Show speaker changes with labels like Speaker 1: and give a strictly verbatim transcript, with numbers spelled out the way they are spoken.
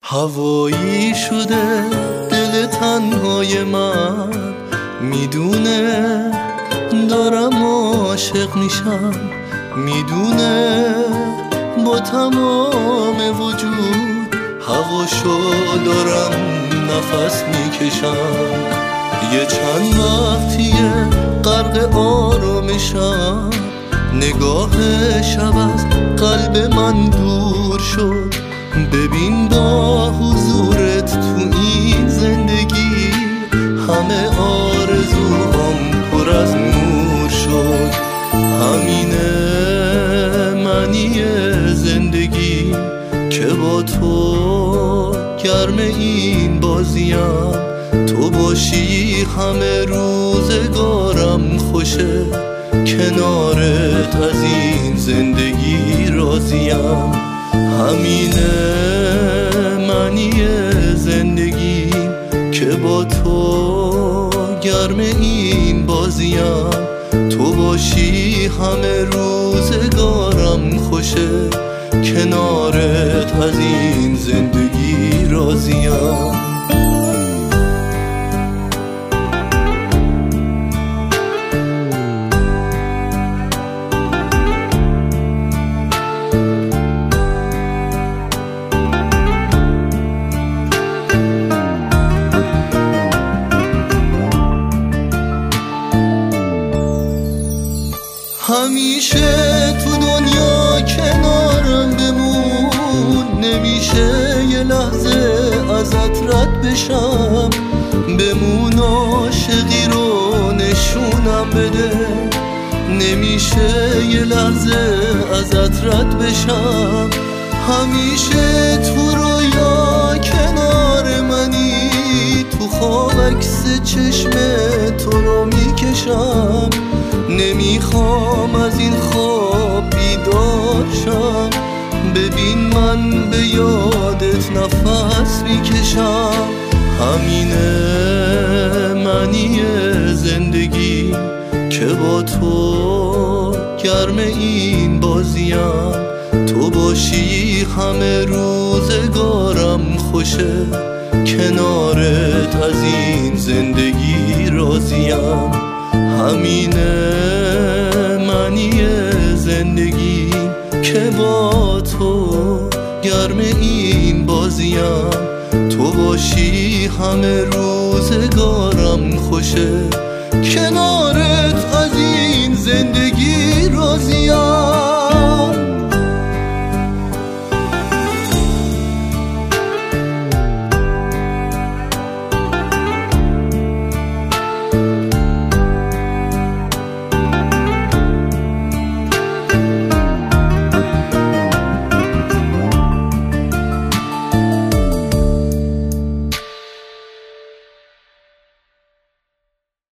Speaker 1: هوایی شده دل تنهای من، میدونه دارم عاشق میشم، میدونه با تمام وجود هواشو دارم نفس میکشم. یه چند وقتیه غرق آرامشم، نگاه شب از قلب من دور شد. ببین با حضورت تو این زندگی همه آرزوام پر از نور شد. همینه معنی زندگی که با تو گرم این بازیم، تو باشی همه روزگارم خوشه، کنارت از این زندگی راضیم. همینه معنی زندگی که با تو گرم این بازیم، تو باشی همه روزگارم خوشه، کنارت از این زندگی راضیم. همیشه تو دنیا کنارم بمون، نمیشه یه لحظه ازت رد بشم. بمون عاشقی رو نشونم بده، نمیشه یه لحظه ازت رد بشم. همیشه تو رویا کنار منی، تو خواب عکس چشم تو رو میکشم. نمیخوام از این خواب بیدار شم، ببین من به یادت نفس میکشم. همینه معنی زندگی که با تو گرم این بازیم، تو باشی همه روزگارم خوشه، کنارت از این زندگی راضیم. همینه معنی زندگی که با تو گرم این بازیم، تو باشی همه روزگارم خوشه، کنارت از این زندگی راضیم.